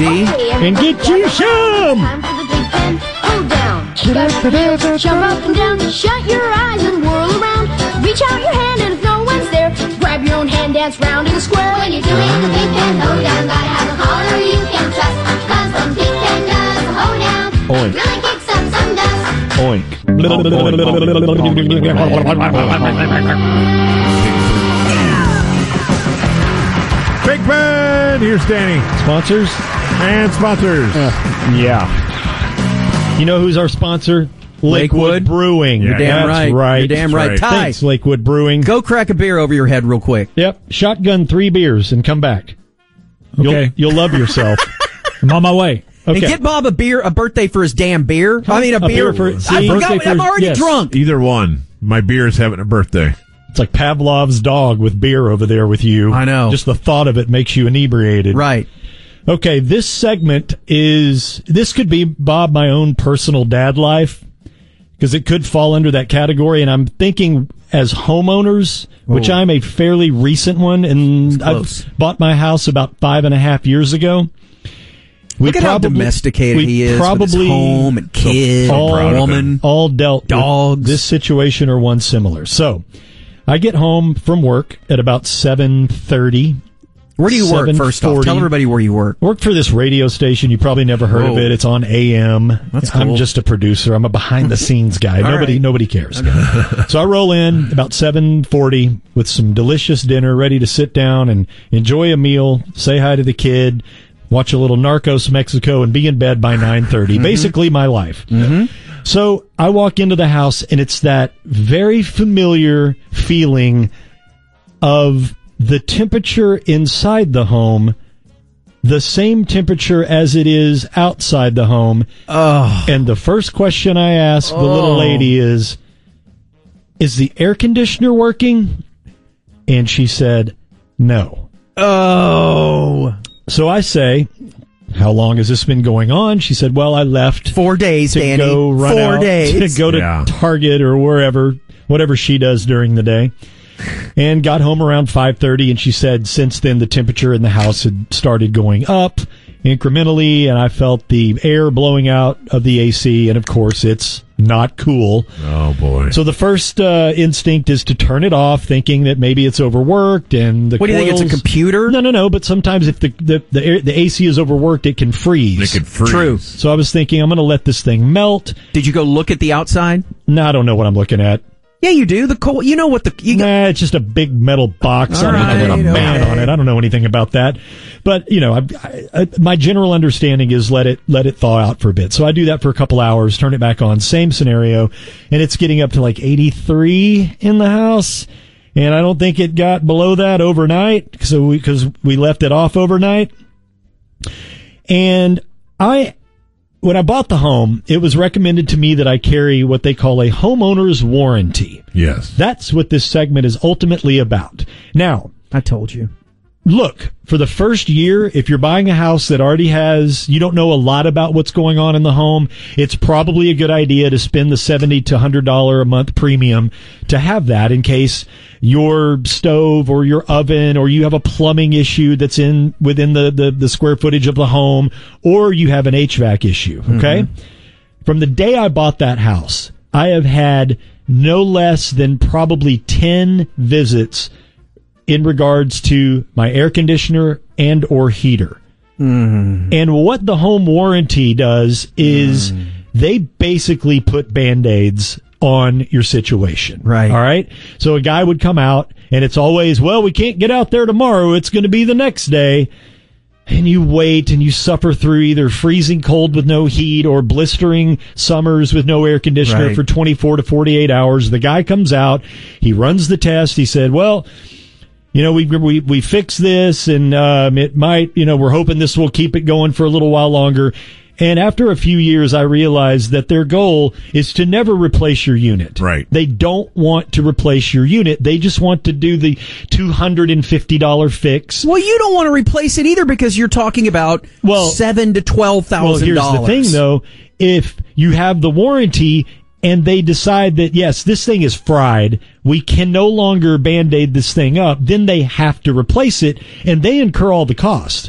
D. And get you some. Time for the big pen. Hold down. Jump up and down. Shut your eyes and whirl around. Reach out your hand and if no one's there, grab your own hand, dance round in a square. When you're doing the big pen hold down, gotta have a caller you can trust. Cause when big pen does a hold down, Oink. it really kicks up some dust. Oink. Big Ben! Here's Danny. Sponsors? And sponsors. Yeah. You know who's our sponsor? Lakewood Brewing. You're damn That's right. You're damn right. right. Ty, Thanks, Lakewood Brewing. go crack a beer over your head real quick. Yep. Shotgun 3 beers and come back. Okay. You'll love yourself. I'm on my way. Okay. And get Bob a birthday for his damn beer. I mean, a beer. for- I see, forgot. birthday I'm for- already yes. drunk. Either one. My beer is having a birthday. It's like Pavlov's dog with beer over there with you. I know. Just the thought of it makes you inebriated. Right. Okay, this segment this could be, Bob, my own personal dad life, because it could fall under that category, and I'm thinking as homeowners, which I'm a fairly recent one, and close. I've bought my house about 5.5 years ago. Look at how domesticated he is with his home and kids, woman. all dealt dogs. with this situation or one similar. So, I get home from work at about 7:30. Where do you work, first off? 7:40. Tell everybody where you work. Work for this radio station. You probably never heard of it. It's on AM. That's I'm cool. just a producer. I'm a behind-the-scenes guy. Nobody cares. So I roll in about 7:40 with some delicious dinner, ready to sit down and enjoy a meal, say hi to the kid, watch a little Narcos Mexico, and be in bed by 9:30. Basically my life. So I walk into the house, and it's that very familiar feeling of the temperature inside the home, the same temperature as it is outside the home. Oh. And the first question I ask the little lady is the air conditioner working? And she said, no. Oh. So I say, how long has this been going on? She said, well, I left 4 days, to Danny. go run 4 out, days. to go to Yeah. Target or wherever, whatever she does during the day, and got home around 5:30. And she said since then the temperature in the house had started going up incrementally, and I felt the air blowing out of the AC, and of course it's not cool. Oh, boy. So the first instinct is to turn it off, thinking that maybe it's overworked and the What do you think? It's a coils- computer? No. But sometimes if the AC is overworked, it can freeze. They could freeze. True. So I was thinking I'm going to let this thing melt. Did you go look at the outside? No, I don't know what I'm looking at. Yeah, you do. The coal. You know what the. You got, Nah, it's just a big metal box. All I don't know what a right, man okay. on it. I don't know anything about that. But my general understanding is let it thaw out for a bit. So I do that for a couple hours, turn it back on, same scenario, and it's getting up to like 83 in the house. And I don't think it got below that overnight because we left it off overnight. And when I bought the home, it was recommended to me that I carry what they call a homeowner's warranty. Yes. That's what this segment is ultimately about. Now, I told you. look, for the first year, if you're buying a house that already you don't know a lot about what's going on in the home, it's probably a good idea to spend the $70 to $100 a month premium to have that in case your stove or your oven or you have a plumbing issue that's within the square footage of the home, or you have an HVAC issue, okay? From the day I bought that house, I have had no less than probably 10 visits in regards to my air conditioner and or heater. And what the home warranty does is they basically put Band-Aids on your situation. Right. All right? So a guy would come out, and it's always, well, we can't get out there tomorrow. It's going to be the next day. And you wait and you suffer through either freezing cold with no heat or blistering summers with no air conditioner Right. for 24 to 48 hours. The guy comes out, he runs the test. He said, well, we fixed this, and it might, we're hoping this will keep it going for a little while longer. And after a few years, I realized that their goal is to never replace your unit. Right. They don't want to replace your unit. They just want to do the $250 fix. Well, you don't want to replace it either because you're talking about $7,000 to $12,000. Well, here's the thing, though. If you have the warranty and they decide that, yes, this thing is fried, we can no longer Band-Aid this thing up, then they have to replace it, and they incur all the cost.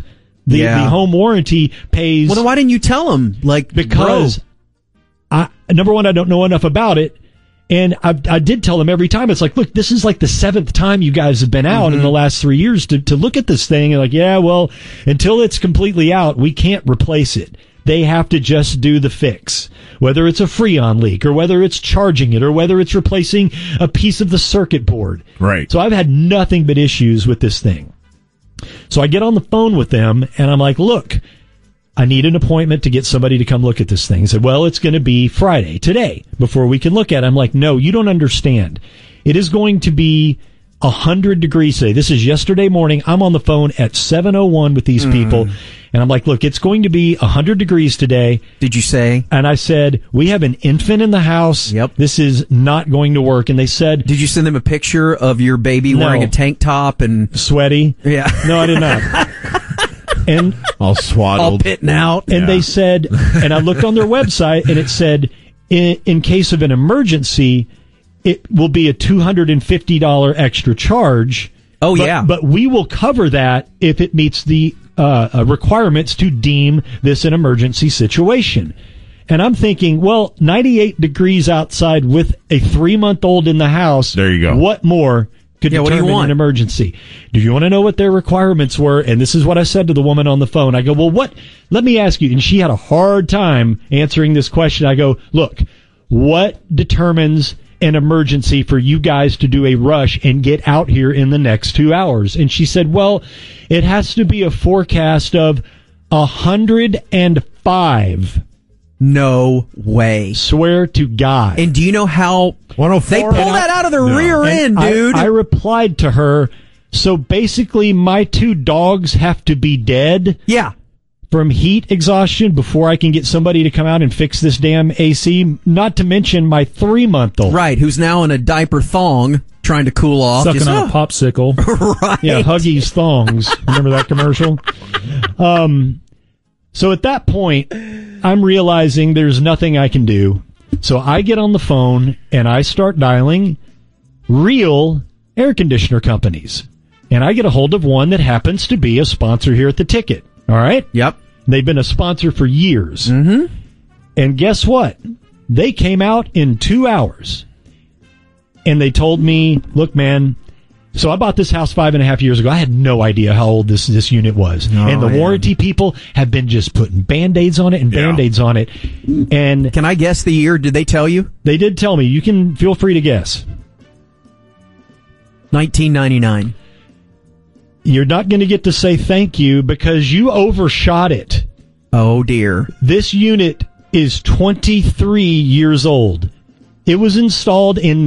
The home warranty pays. Well, then why didn't you tell them? Because number one, I don't know enough about it. And I did tell them every time. It's like, look, this is like the 7th time you guys have been out in the last 3 years to look at this thing. And like, yeah, well, until it's completely out, we can't replace it. They have to just do the fix. Whether it's a Freon leak or whether it's charging it or whether it's replacing a piece of the circuit board. Right. So I've had nothing but issues with this thing. So I get on the phone with them and I'm like, look, I need an appointment to get somebody to come look at this thing. He said, well, it's going to be Friday, today, before we can look at it. I'm like, no, you don't understand. It is going to be 100 degrees today. This is yesterday morning. I'm on the phone at 7:01 with these people. And I'm like, look, it's going to be 100 degrees today. Did you say? And I said, we have an infant in the house. Yep. This is not going to work. And they said, did you send them a picture of your baby wearing a tank top and sweaty? Yeah. No, I did not. And all swaddled, all pitting out. And they said, and I looked on their website and it said, in case of an emergency, it will be a $250 extra charge. Oh, yeah. But we will cover that if it meets the requirements to deem this an emergency situation. And I'm thinking, well, 98 degrees outside with a 3-month-old in the house. There you go. What more could determine an emergency? Do you want to know what their requirements were? And this is what I said to the woman on the phone. I go, well, let me ask you. And she had a hard time answering this question. I go, look, what determines an emergency for you guys to do a rush and get out here in the next 2 hours? And she said, well, it has to be a forecast of 105. No way. Swear to God. And do you know how 104? They pull that out of their rear end, dude. I replied to her, so basically my 2 dogs have to be dead? Yeah. From heat exhaustion before I can get somebody to come out and fix this damn AC, not to mention my 3-month-old. Right, who's now in a diaper thong trying to cool off. Sucking on a popsicle. Right. Yeah, Huggies thongs. Remember that commercial? So at that point, I'm realizing there's nothing I can do. So I get on the phone and I start dialing real air conditioner companies. And I get a hold of one that happens to be a sponsor here at the Ticket. All right? Yep. They've been a sponsor for years. Mm-hmm. And guess what? They came out in 2 hours. And they told me, look, man, so I bought this house 5.5 years ago. I had no idea how old this unit was. And the warranty people have been just putting Band-Aids on it and Band-Aids on it. And can I guess the year? Did they tell you? They did tell me. You can feel free to guess. 1999. You're not going to get to say thank you because you overshot it. Oh, dear. This unit is 23 years old. It was installed in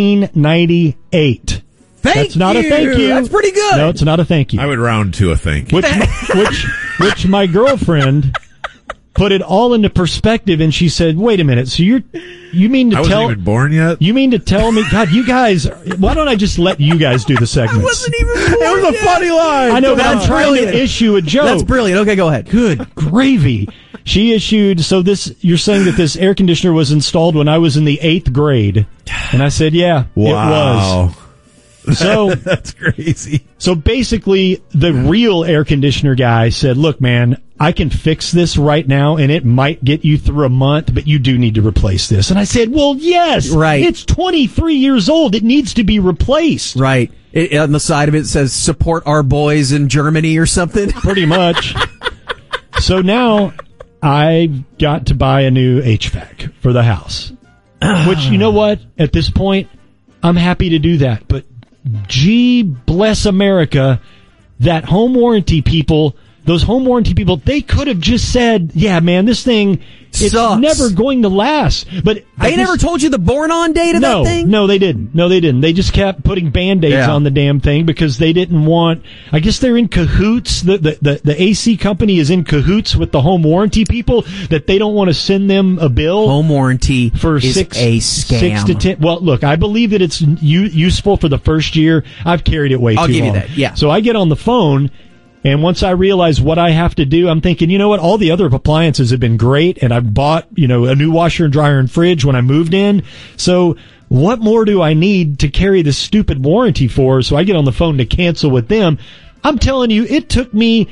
1998. That's not a thank you. That's pretty good. No, it's not a thank you. I would round to a thank you. Which my girlfriend put it all into perspective, and she said, "Wait a minute. So you mean to I wasn't even born yet? You mean to tell me, God, you guys? Why don't I just let you guys do the segments?" I wasn't even born It was a funny line. I know, but I'm trying to issue a joke. That's brilliant. Okay, go ahead. Good gravy. She issued, so this, you're saying that this air conditioner was installed when I was in the 8th grade. And I said, yeah, it was. So that's crazy. So basically, the real air conditioner guy said, look, man, I can fix this right now, and it might get you through a month, but you do need to replace this. And I said, well, yes. Right. It's 23 years old. It needs to be replaced. Right. On the side of it says, support our boys in Germany or something. Pretty much. So now I've got to buy a new HVAC for the house. Which, you know what? At this point, I'm happy to do that. But gee, bless America, that home warranty people, those home warranty people, they could have just said, yeah, man, this thing, it's sucks. Never going to last. But they never told you the born-on date of that thing? No, they didn't. They just kept putting Band-Aids on the damn thing because they didn't want, I guess they're in cahoots. The AC company is in cahoots with the home warranty people that they don't want to send them a bill. Home warranty for is a scam. 6 to 10. Well, look, I believe that it's useful for the first year. I've carried it way too long. I'll give you that, yeah. So I get on the phone, and once I realize what I have to do, I'm thinking, you know what? All the other appliances have been great, and I bought, a new washer and dryer and fridge when I moved in. So what more do I need to carry this stupid warranty for? So I get on the phone to cancel with them. I'm telling you, it took me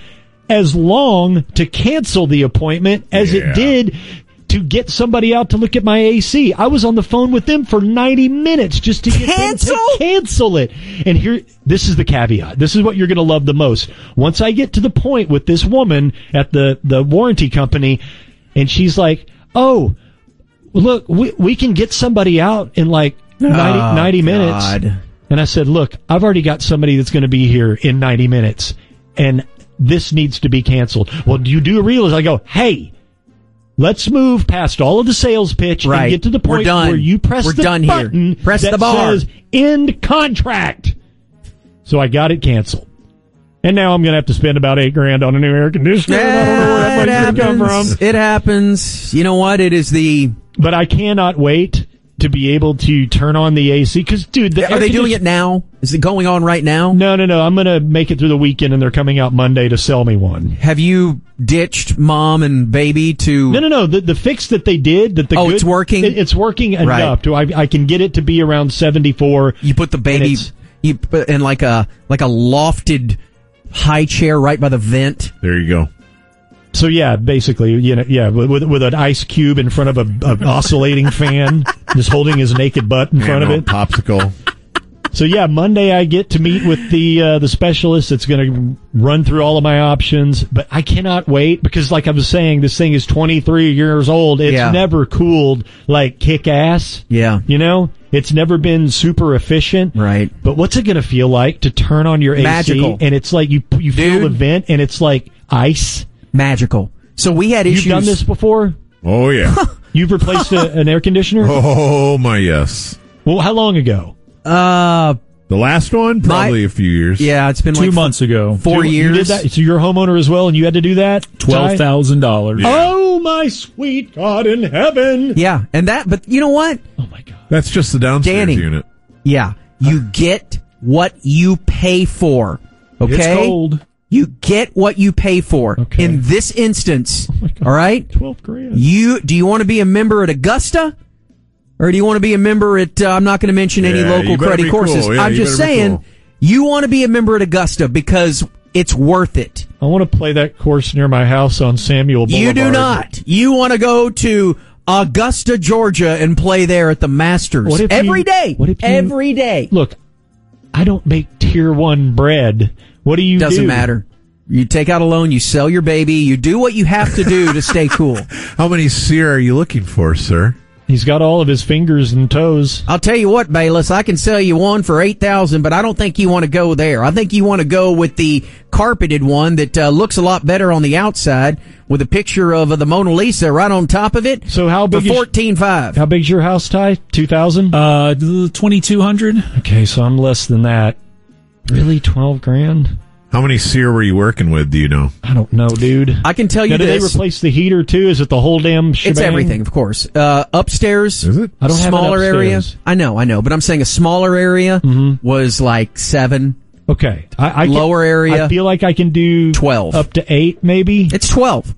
as long to cancel the appointment as it did to get somebody out to look at my AC. I was on the phone with them for 90 minutes just to get them to cancel it. And this is the caveat. This is what you're going to love the most. Once I get to the point with this woman at the warranty company, and she's like, oh, look, we can get somebody out in like 90 minutes. And I said, look, I've already got somebody that's going to be here in 90 minutes, and this needs to be canceled. Well, do you do a real? I go, hey, let's move past all of the sales pitch and get to the point where you press the button that says end contract. So I got it canceled. And now I'm going to have to spend about $8,000 on a new air conditioner. I don't know where that money's going to come from. It happens. You know what? It is But I cannot wait to be able to turn on the AC. Because, dude, are they doing it now? Is it going on right now? No. I'm going to make it through the weekend, and they're coming out Monday to sell me one. Have you ditched mom and baby to... No. The fix that they did... it's working? It's working enough to I can get it to be around 74. You put the baby in like a lofted high chair right by the vent. There you go. So yeah, basically, with an ice cube in front of an oscillating fan, just holding his naked butt in front of it. Popsicle. So yeah, Monday I get to meet with the specialist that's going to run through all of my options, but I cannot wait because, like I was saying, this thing is 23 years old. It's never cooled like kick ass. Yeah. You know? It's never been super efficient. Right. But what's it going to feel like to turn on your Magical. AC and it's like you feel the vent and it's like ice? Magical. So we had issues. You've done this before? Oh, yeah. You've replaced an air conditioner? Oh, my yes. Well, how long ago? The last one? Probably a few years. Yeah, it's been 2 months ago. 4 years. You did that? So you're a homeowner as well, and you had to do that? $12,000. Yeah. Oh, my sweet God in heaven. Yeah, but you know what? Oh, my God. That's just the downstairs Danny, unit. Yeah, you get what you pay for. Okay? It's cold. You get what you pay for. Okay. In this instance, all right? $12,000. Do you want to be a member at Augusta? Or do you want to be a member at, I'm not going to mention any local cruddy courses. Cool. Yeah, I'm just saying, you want to be a member at Augusta because it's worth it. I want to play that course near my house on Samuel Boulevard. You do not. You want to go to Augusta, Georgia and play there at the Masters every day. Every day. Look, I don't make tier 1 bread. What do you do? Doesn't matter. You take out a loan, you sell your baby, you do what you have to do to stay cool. How many sear are you looking for, sir? He's got all of his fingers and toes. I'll tell you what, Bayless, I can sell you one for $8,000, but I don't think you want to go there. I think you want to go with the carpeted one that looks a lot better on the outside with a picture of the Mona Lisa right on top of it. So how big? For $14,500. How big's your house, Ty? 2,000? 2,200. Okay, so I'm less than that. Really, $12,000? How many sear were you working with, do you know? I don't know, dude. I can tell you now, this. Do they replace the heater, too? Is it the whole damn shebang? It's everything, of course. Upstairs, is it? I don't have smaller it area. upstairs. I know, but I'm saying a smaller area was like 7. Okay. I Lower area. I feel like I can do 12. Up to 8, maybe? It's 12.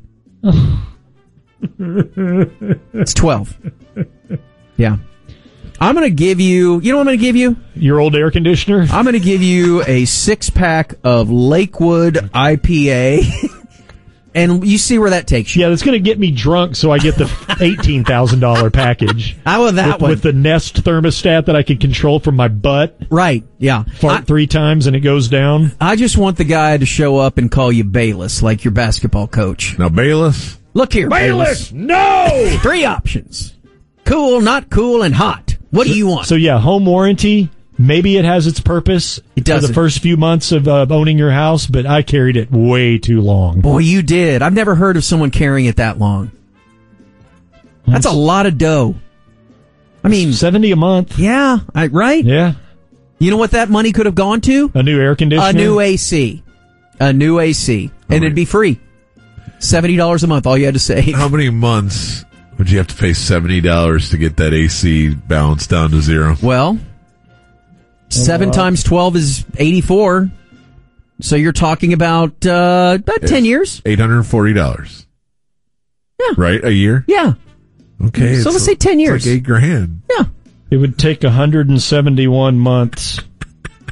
It's 12. Yeah. I'm going to give you, you know what I'm going to give you? Your old air conditioner? I'm going to give you a 6-pack of Lakewood IPA. And you see where that takes you. Yeah, that's going to get me drunk so I get the $18,000 package. How about that one? With the Nest thermostat that I can control from my butt. Right, yeah. Fart 3 times and it goes down. I just want the guy to show up and call you Bayless, like your basketball coach. Now, Bayless? Look here, Bayless. No! 3 options. Cool, not cool, and hot. What do you want? So yeah, home warranty. Maybe it has its purpose for the first few months of owning your house, but I carried it way too long. Boy, you did. I've never heard of someone carrying it that long. That's a lot of dough. I mean, $70 a month. Yeah, right? Yeah. You know what that money could have gone to? A new air conditioner. A new AC. And it'd be free. $70 a month, all you had to say. How many months would you have to pay $70 to get that AC balance down to 0? Well, 7 times 12 is 84. So you're talking about 10 years. $840. Yeah. Right? A year? Yeah. Okay. So let's say 10 years. It's like $8,000. Yeah. It would take 171 months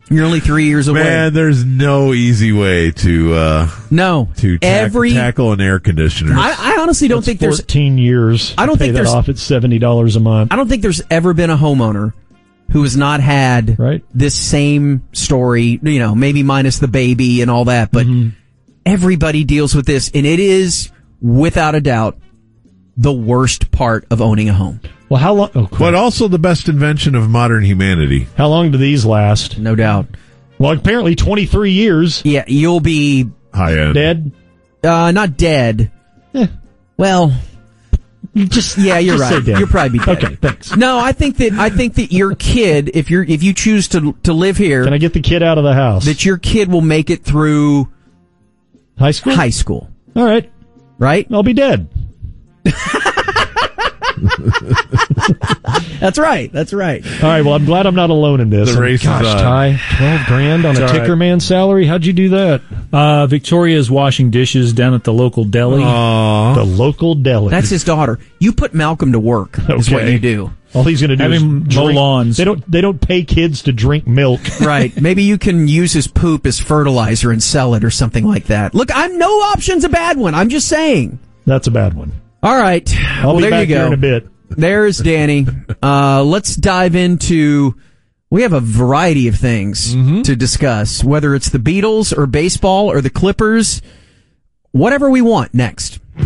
You're only 3 years away. Man, there's no easy way to tackle an air conditioner. I honestly don't think there's 14 years. I don't pay think that there's off at $70 a month. I don't think there's ever been a homeowner who has not had Right. this same story, maybe minus the baby and all that, but everybody deals with this, and it is, without a doubt, the worst part of owning a home. Well, how long? Oh, But also the best invention of modern humanity. how long do these last? No doubt. Well, apparently 23 years. Yeah, you'll be, High end. Dead. not dead. Well, you're Just right. say dead. You'll probably be dead. Okay, thanks. No, I think that your kid, if you choose to live here, Can I get the kid out of the house? that your kid will make it through High school? high school, All right. right? I'll be dead. That's right. That's right. All right, well, I'm glad I'm not alone in this. The race is Gosh, on. Ty, 12 grand on a all ticker right. man salary? How'd you do that? Victoria's washing dishes down at the local deli. The local deli. That's his daughter. You put Malcolm to work. Is what Okay. you do. All he's going to do Have is him mow drink. lawns. They don't pay kids to drink milk. Right. Maybe you can use his poop as fertilizer and sell it or something like that. Look, no option's a bad one. I'm just saying. That's a bad one. All right. I'll be there back you go. here in a bit. There's Danny. Let's dive into. We have a variety of things to discuss, whether it's the Beatles or baseball or the Clippers, whatever we want next.